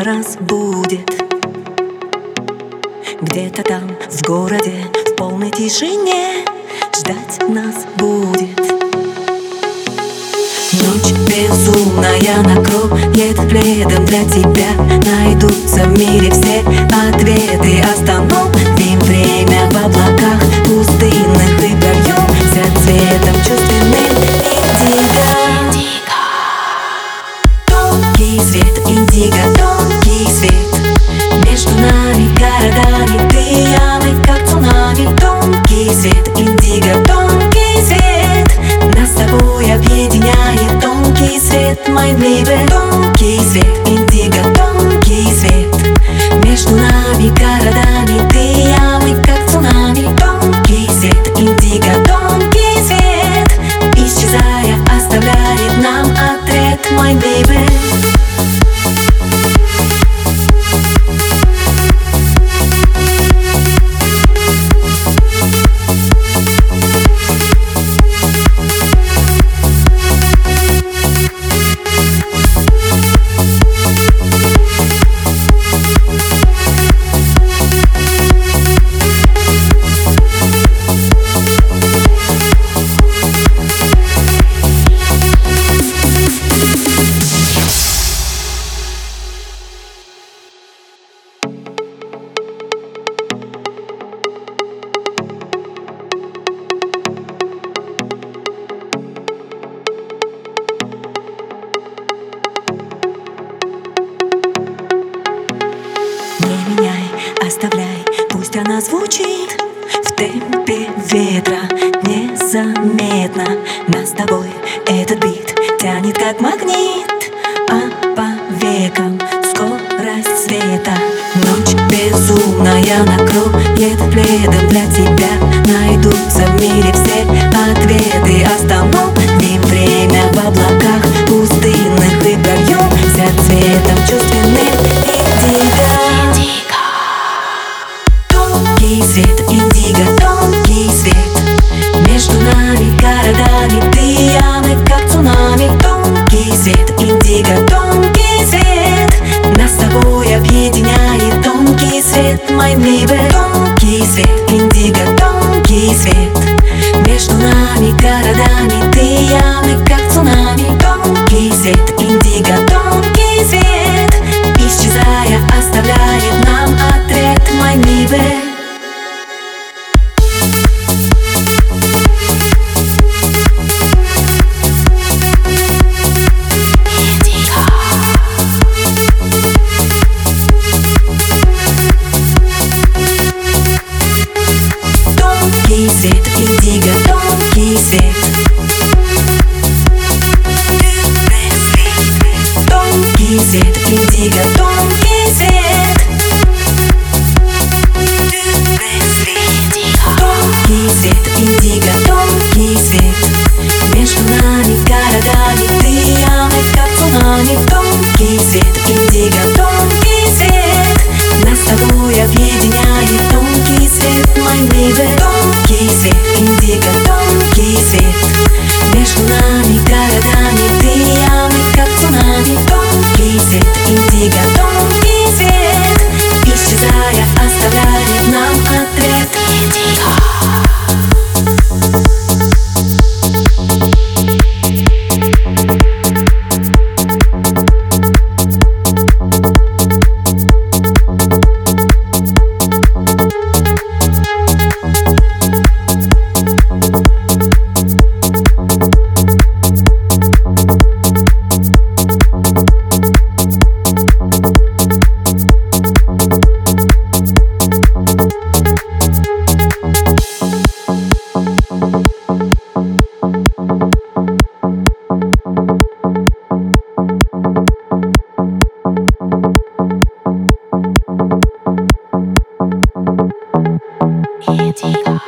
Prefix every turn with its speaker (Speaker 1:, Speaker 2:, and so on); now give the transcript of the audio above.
Speaker 1: разбудит. Где-то там, в городе, в полной тишине ждать нас будет. Ночь безумная накроет пледом для тебя. Найдутся в мире все ответы. Остановим время в облаках пустынных и прольемся цветом чувственным индиго. Тонкий свет индиго, тонкий свет между нами, городами, ты и я, мы как цунами. Тонкий свет индиго, тонкий свет нас с тобой объединяет. Тонкий свет, my baby. Тонкий свет индиго, тонкий свет между нами, городами, ты и я, мы как цунами. Тонкий свет индиго, тонкий свет исчезая оставляет нам ответ, my baby. Не меняй, оставляй, пусть она звучит в темпе ветра, незаметно. Нас с тобой этот бит тянет как магнит, а по векам скорость света. Ночь безумная накроет пледом для тебя. Найдутся в мире все ответы. Остановим время в облаках пустынных и прольемся цветом чувственным индиго. Тонкий свет индиго, тонкий свет между нами, городами, ты и я, мы как цунами. Тонкий свет индиго, тонкий свет нас с тобой объединяет. Тонкий свет, my baby. Тонкий свет индиго, тонкий свет между нами, городами, ты и я, мы как цунами. Тонкий свет индиго, тонкий свет исчезая оставляет нам ответ, my baby. Тонкий свет индиго, тонкий свет. Тонкий свет индиго, тонкий свет. Тонкий свет индиго, тонкий свет между нами, городами, ты и я, мы как цунами. Тонкий свет индиго, тонкий свет нас с тобой объединяет. Тонкий свет, my baby. Тонкий свет индиго, тонкий свет между нами, городами, ты и я, мы как цунами. Тонкий свет индиго, тонкий свет исчезая оставляет нам ответ. Индиго.